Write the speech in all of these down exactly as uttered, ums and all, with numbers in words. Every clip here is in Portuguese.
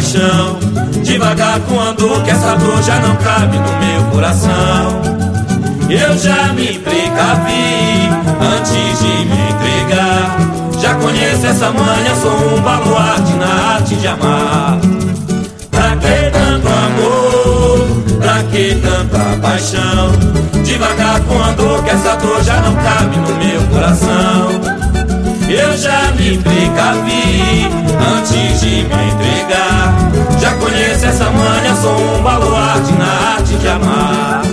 paixão. Devagar com a dor, que essa dor já não cabe no meu coração. Eu já me precavi antes de me entregar. Já conheço essa manha, sou um baluarte na arte de amar. Pra que tanto amor? Pra que tanta paixão? Devagar com a dor, que essa dor já não cabe no meu coração. Eu já me precavi antes de me entregar. Já conheço essa manha, sou um baluarte na arte de amar.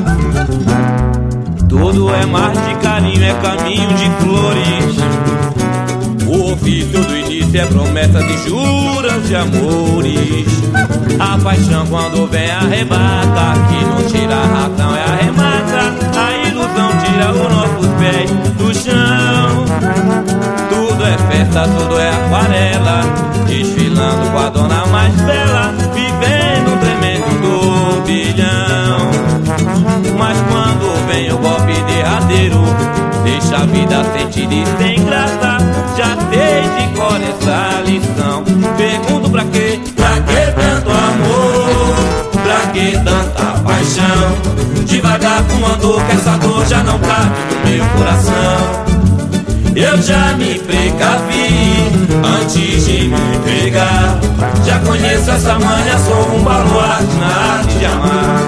Tudo é mar de carinho, é caminho de flores. O ofício do início é promessa de juras de amores. A paixão quando vem arrebata, que não tira a razão é arremata. A ilusão tira os nossos pés do chão. Tudo é festa, tudo é aquarela, desfilando com a dona mais bela, vivendo um tremendo turbilhão. Mas quando vem o golpe derradeiro, deixa a vida sentida e sem graça. Já sei de cor essa lição. Pergunto pra quê? Pra que tanto amor? Pra que tanta paixão? Devagar com a dor, que essa dor já não cabe no meu coração. Eu já me precavi antes de me entregar. Já conheço essa manha, sou um baluarte na arte de amar.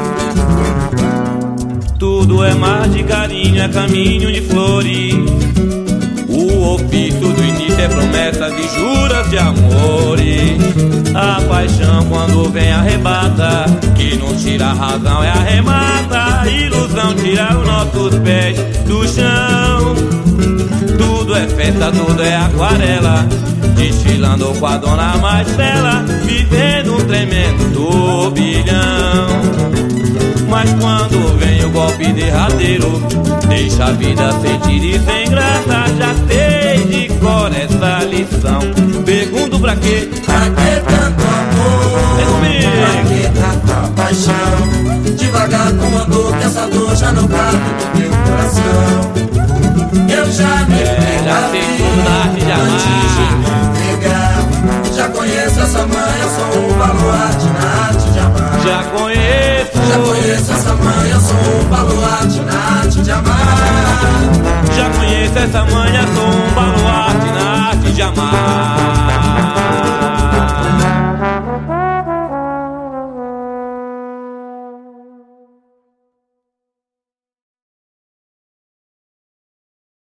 Tudo é mar de carinho, é caminho de flores. O ofício do início é promessa de juras de amores. A paixão quando vem arrebata, que não tira a razão é arremata. A ilusão tira os nossos pés do chão. Tudo é festa, tudo é aquarela, desfilando com a dona mais bela, vivendo um tremendo turbilhão. Mas quando vem o golpe derradeiro, deixa a vida sentida e sem graça. Já sei de cor essa lição. Pergunto pra quê? Pra que tanto amor? É comigo. Pra que tanta paixão? Devagar com a dor, que essa dor já não cabe no meu coração. Eu já me É, já sei tudo da arte de antes de amar. me entregar. Já conheço essa manha, sou um baluarte na arte de amar. Já conheço. Já conheço essa manha, sou um baluarte na arte de amar. Já conheço essa manha,